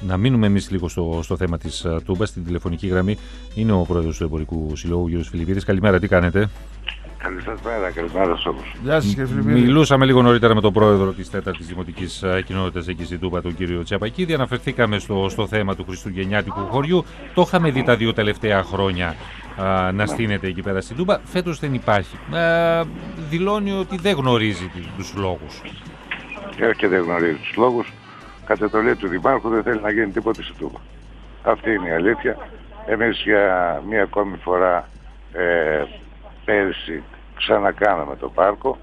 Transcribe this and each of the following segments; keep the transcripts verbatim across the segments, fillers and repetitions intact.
Να μείνουμε εμείς λίγο στο, στο θέμα της Τούμπας. Στην τηλεφωνική γραμμή είναι ο πρόεδρος του Εμπορικού Συλλόγου, κ. Φιλιππίδης. Καλημέρα, τι κάνετε? Καλησπέρα, καλημέρα σε όλους. Γεια σας, κύριε Φιλιππίδη. Μιλούσαμε λίγο νωρίτερα με τον πρόεδρο της τέταρτης Δημοτικής Κοινότητας εκεί στην Τούμπα, τον κύριο Τσιαπακίδη. Αναφερθήκαμε στο, στο θέμα του χριστουγεννιάτικου χωριού. Το είχαμε δει τα δύο τελευταία χρόνια α, να στείνεται εκεί πέρα στην Τούμπα. Φέτος δεν υπάρχει. Α, δηλώνει ότι δεν γνωρίζει τους λόγους. Και, και δεν γνωρίζει τους λόγους. Κατ' εντολή του Δημάρχου δεν θέλει να γίνει τίποτα στην Τούμπα. Αυτή είναι η αλήθεια. Εμείς για μία ακόμη φορά ε, πέρυσι ξανακάναμε το πάρκο.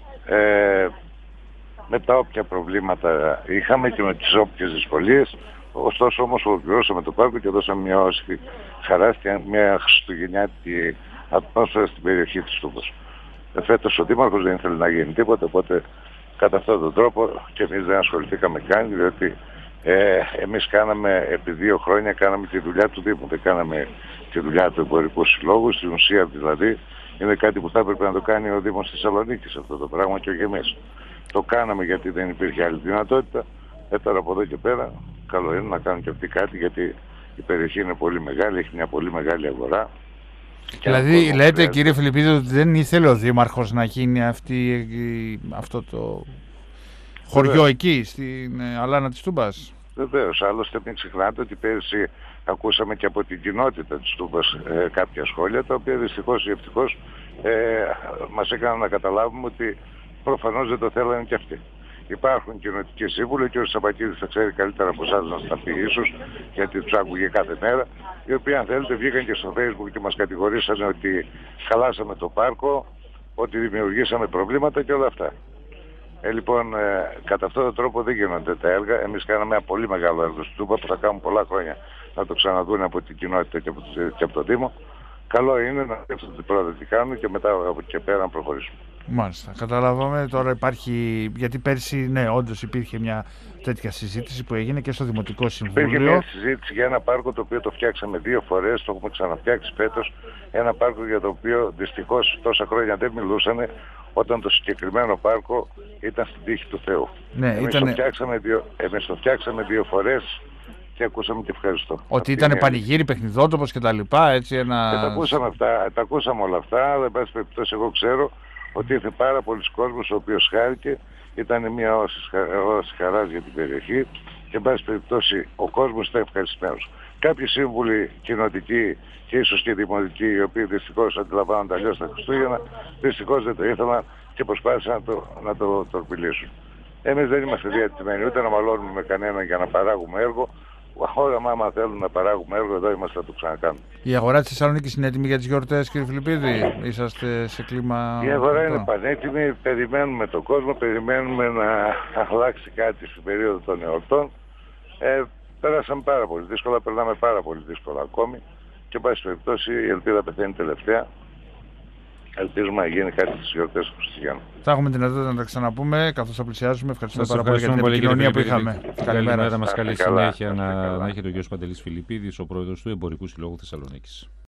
Ε, με τα όποια προβλήματα είχαμε και με τις όποιες δυσκολίες. Ωστόσο όμως ολοκληρώσαμε το πάρκο και δώσαμε μια όσοι χαρά και μια χριστουγεννιάτικη ατμόσφαιρα στην περιοχή της Τούμπας. Ε, φέτος ο Δήμαρχος δεν ήθελε να γίνει τίποτα, οπότε κατά αυτόν τον τρόπο και εμείς δεν ασχοληθήκαμε καν, διότι ε, εμείς κάναμε επί δύο χρόνια κάναμε τη δουλειά του Δήμου, δεν κάναμε τη δουλειά του Εμπορικού Συλλόγου. Στην ουσία δηλαδή είναι κάτι που θα έπρεπε να το κάνει ο Δήμος της Θεσσαλονίκης αυτό το πράγμα και όχι εμείς. Το κάναμε γιατί δεν υπήρχε άλλη δυνατότητα. Ε, τώρα από εδώ και πέρα καλό είναι να κάνουν και αυτοί κάτι, γιατί η περιοχή είναι πολύ μεγάλη, έχει μια πολύ μεγάλη αγορά. Δηλαδή λέτε, κύριε Φιλιππίδη, ότι δεν ήθελε ο Δήμαρχος να γίνει αυτή, αυτό το χωριό Βεβαίως. εκεί στην Αλάνα της Τούμπας? Βεβαίως, άλλωστε μην ξεχνάτε ότι πέρυσι ακούσαμε και από την κοινότητα της Τούμπας ε, κάποια σχόλια, τα οποία δυστυχώς ή ευτυχώς ε, μας έκαναν να καταλάβουμε ότι προφανώς δεν το θέλανε και αυτοί. Υπάρχουν κοινοτικοί σύμβουλοι και ο Τσαπακίδης θα ξέρει καλύτερα από εσάς να στα πει ίσως, γιατί τους άκουγε κάθε μέρα, οι οποίοι αν θέλετε βγήκαν και στο Facebook και μας κατηγορήσανε ότι χαλάσαμε το πάρκο, ότι δημιουργήσαμε προβλήματα και όλα αυτά. Ε, λοιπόν, ε, κατά αυτόν τον τρόπο δεν γίνονται τα έργα. Εμείς κάναμε ένα πολύ μεγάλο έργο στην Τούμπα που θα κάνουν πολλά χρόνια να το ξαναδούν από την κοινότητα και από το, και από το Δήμο. Καλό είναι να σκέφτονται πρώτα τι κάνουν και μετά από εκεί και πέρα να προχωρήσουμε. Μάλιστα, καταλάβαμε. Τώρα υπάρχει, γιατί πέρσι, ναι, όντως υπήρχε μια τέτοια συζήτηση που έγινε και στο Δημοτικό Συμβούλιο. Υπήρχε μια συζήτηση για ένα πάρκο το οποίο το φτιάξαμε δύο φορές, το έχουμε ξαναφτιάξει φέτος. Ένα πάρκο για το οποίο δυστυχώς τόσα χρόνια δεν μιλούσαν, όταν το συγκεκριμένο πάρκο ήταν στην τύχη του Θεού. Ναι, εμείς, ήτανε... το φτιάξαμε δύο, εμείς το φτιάξαμε δύο φορές και ακούσαμε και ευχαριστώ. Ότι ήταν πανηγύρι, παιχνιδότοπος και τα λοιπά, έτσι ένα... Και τα ακούσαμε αυτά, τα ακούσαμε όλα αυτά, αλλά εν πάση περιπτώσει εγώ ξέρω ότι ήρθε πάρα πολλοί κόσμος ο οποίος χάρηκε, ήταν μια όση χαράς για την περιοχή και εν πάση περιπτώσει ο κόσμος ήταν ευχαριστημένος. Κάποιοι σύμβουλοι κοινοτικοί και ίσως και δημοτικοί, οι οποίοι δυστυχώς αντιλαμβάνονται αλλιώς τα Χριστούγεννα, δυστυχώς δεν το ήθελαν και προσπάθησαν να το, να το τορπιλήσουν. Εμείς δεν είμαστε διατεθειμένοι ούτε να μαλώνουμε με κανέναν για να παράγουμε έργο. Όλα άμα θέλουν να παράγουμε έργο, εδώ είμαστε να το ξανακάνουμε. Η αγορά της Θεσσαλονίκης είναι έτοιμη για τις γιορτές, κύριε Φιλιππίδη? Είσαστε σε κλίμα... Η αγορά είναι πανέτοιμη, περιμένουμε τον κόσμο, περιμένουμε να αλλάξει κάτι στην περίοδο των εορτών. Ε, πέρασαμε πάρα πολύ δύσκολα, περνάμε πάρα πολύ δύσκολα ακόμη και εν πάση περιπτώσει η ελπίδα πεθαίνει τελευταία. Ελπίζουμε να γίνει κάτι στις γιορτές του Χριστουγέννου. Θα έχουμε την δυνατότητα να τα ξαναπούμε καθώς θα πλησιάζουμε. Ευχαριστώ πάρα πολύ για την επικοινωνία που είχαμε. Καλημέρα μας, καλή συνέχεια να, να έχετε ο κ. Παντελής Φιλιππίδης, ο πρόεδρος του Εμπορικού Συλλόγου Θεσσαλονίκης.